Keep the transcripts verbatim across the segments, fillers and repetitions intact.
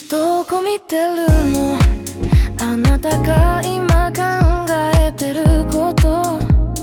どこ見てるの？あなたが今考えてること、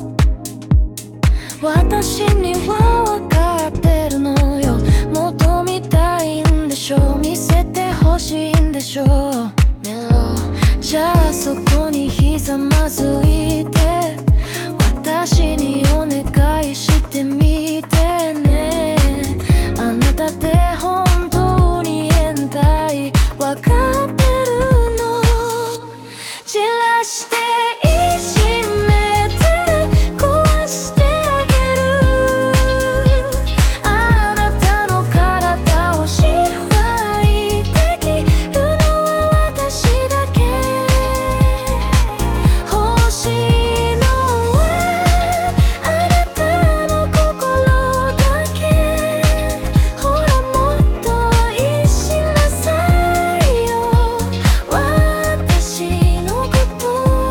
私には分かってるのよ。もっと見たいんでしょ、見せてほしいんでしょ。メロじゃあそこにひざまずいて、私にお願いしてみてね。あなたって本当に変態、分かってるの？散らしていじめて壊してあげる。あなたの体を支配できるのは私だけ。欲しいのはあなたの心だけ。ほらもっと愛しなさいよ、私のこと。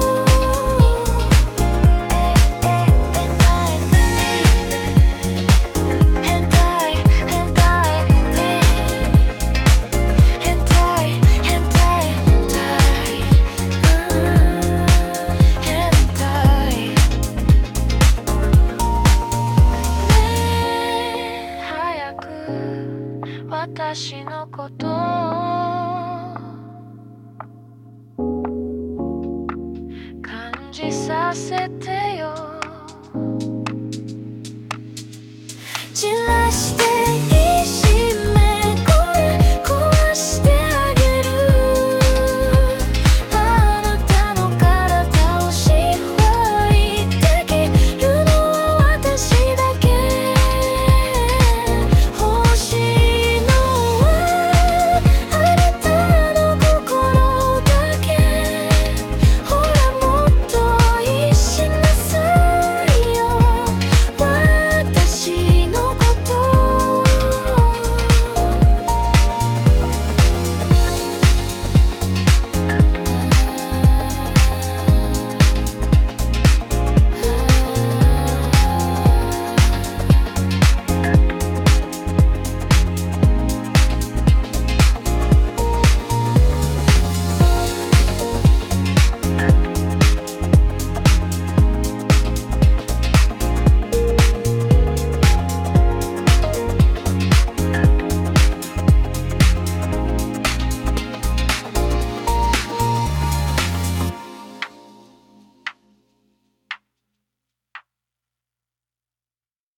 変態変態変態変態変態ねえ、早く私のこと感じさせてよ。